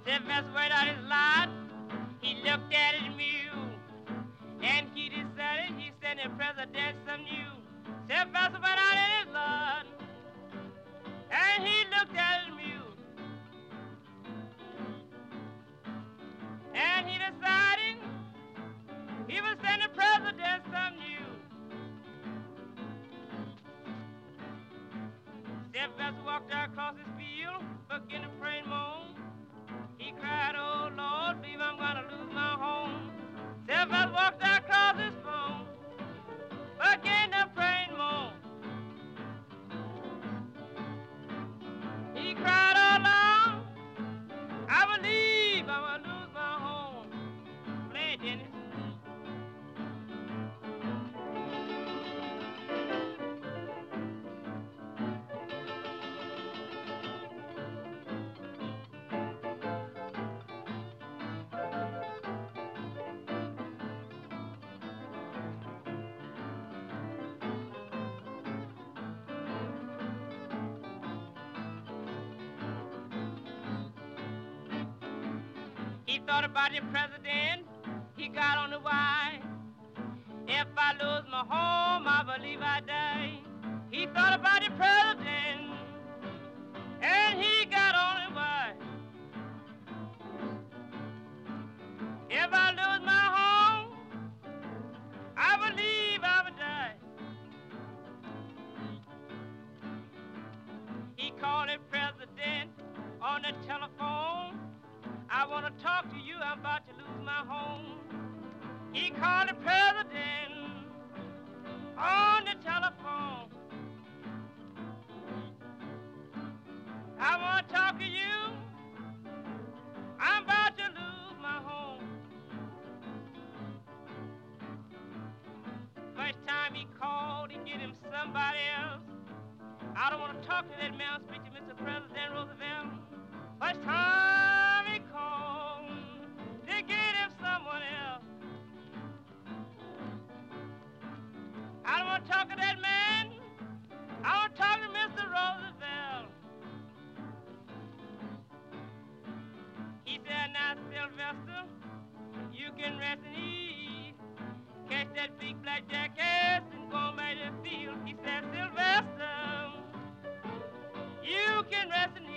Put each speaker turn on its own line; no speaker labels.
Sylvester went out his lot. He looked at his mule, and he decided he sent the president some news. Sylvester went out in his lot, and he looked at his mule, and he decided he would send the president some news. Sylvester walked out across his field, began to pray and moan. He cried, "Oh Lord, believe I'm gonna lose my home." Sylvester walked out across his phone, began to pray and moan. He cried, "Oh Lord, I believe I'm gonna lose my home." Play it, Dennis. He thought about the president, he got on the wire. If I lose my home, I believe I die. He thought about the president, and he got on the wire. If I lose my home, I believe I would die. He called the president on the telephone. "I want to talk to you, I'm about to lose my home." He called the president on the telephone. "I want to talk to you, I'm about to lose my home." First time he called, he get him somebody else. "I don't want to talk to that man, speak to Mr. President Roosevelt." First time he called, they get him someone else. "I don't want to talk to that man, I want to talk to Mr. Roosevelt." He said, "Now, Sylvester, you can rest and ease. Catch that big black jackass and go by the field." He said, "Sylvester, you can rest and